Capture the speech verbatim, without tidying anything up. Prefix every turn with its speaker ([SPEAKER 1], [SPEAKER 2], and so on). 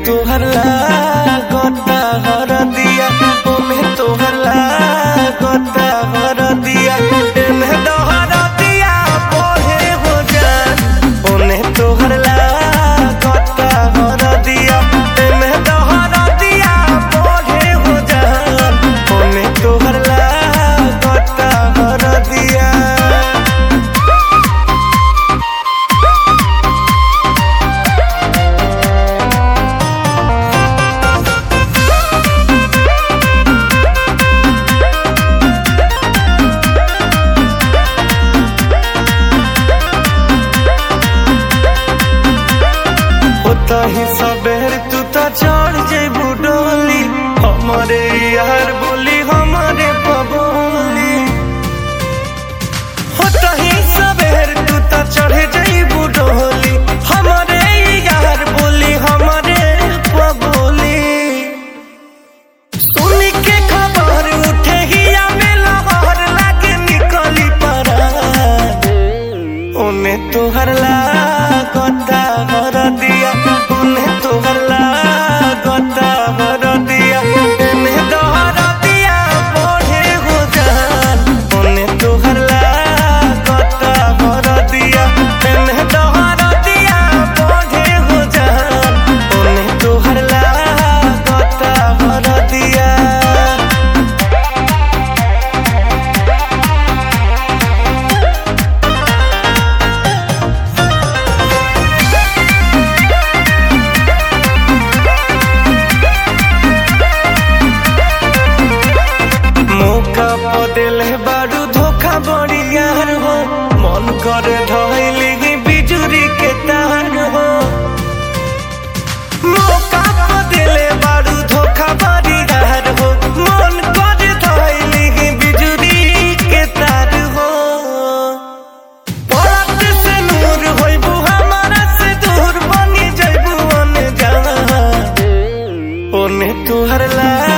[SPEAKER 1] तोहर लागता हरदिया, ओमे तोहर लागता हरदिया, एमे दहरदिया बहे हो जान, ओमे तोहर लागता हरदिया, एमे दहरदिया बहे हो जान, ओमे तोहर लागता हरदिया। तही सबेर तू तो चढ़ जेबू डोली, हमारे यार बोली हमारे पबोली। हो तही सबेर तू तो चढ़ जेबू डोली, हमारे यार बोली हमारे पबोली। सुनी के खबर उठे ही में लहर लागे निकली परा, ओने तोहर लागता हरदिया, ओने तोहर लागता हरदिया, एमे दहरदिया बहे हो जान, ओने तोहर लागता हरदिया, एमे दहरदिया बहे हो जान, ओने तोहर लागता हरदिया। दिल बारू धोखा बड़ी यार हो, मन कर धइली बिजुरी के तार हो। मौका को दिले बारू धोखा बड़ी यार हो, मन कर धइली बिजुरी के तार हो। पलट से नूर होइबू हमारा से दूर बनी जइबू अनजान, ओने तोहर ला